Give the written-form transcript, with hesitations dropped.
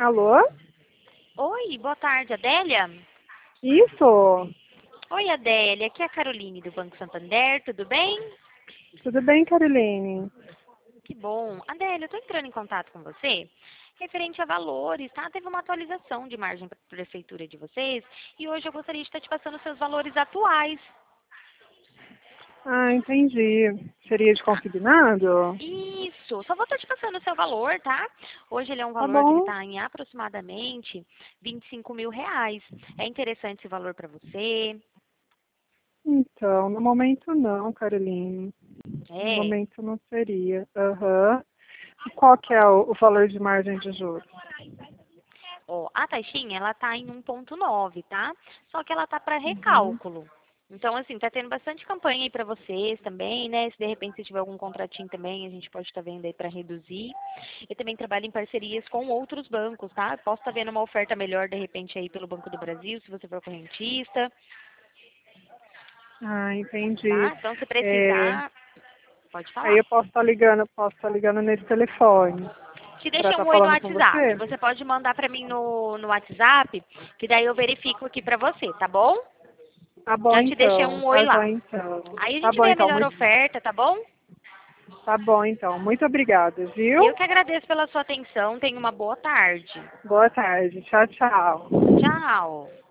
Alô? Oi, boa tarde, Adélia? Isso? Oi, Adélia, aqui é a Caroline do Banco Santander, tudo bem? Tudo bem, Caroline? Que bom. Adélia, eu estou entrando em contato com você referente a valores, tá? Teve uma atualização de margem para a prefeitura de vocês e hoje eu gostaria de estar te passando os seus valores atuais. Ah, entendi. Seria de consignado? Isso, só vou estar te passando o seu valor, tá? Hoje ele é um Tá valor que ele bom. está em aproximadamente R$ 25.000. É interessante esse valor para você? Então, no momento não, Caroline. No É. momento não seria. Aham. E qual que é o valor de margem de juros? Ó, a taxinha, ela tá em 1,9, tá? Só que ela tá para Uhum. recálculo. Então, assim, tá tendo bastante campanha aí para vocês também, né? Se de repente você tiver algum contratinho também, a gente pode estar vendo aí para reduzir. Eu também trabalho em parcerias com outros bancos, tá? Eu posso estar vendo uma oferta melhor, de repente, aí pelo Banco do Brasil, se você for correntista, Ah, entendi. tá? Então, se É, precisar, pode aí falar. eu posso estar ligando nesse telefone Te para deixa estar um oi no falando com WhatsApp. você? Você pode mandar para mim no WhatsApp, que daí eu verifico aqui para você, tá bom? Tá bom Já te deixei então. um oi Tá lá. bom então. Aí a Tá gente bom vê a então. melhor Muito, oferta, tá bom? tá bom então. Muito obrigada, Eu viu? que agradeço pela sua atenção. Tenha uma boa tarde. Boa tarde. Tchau, tchau. Tchau.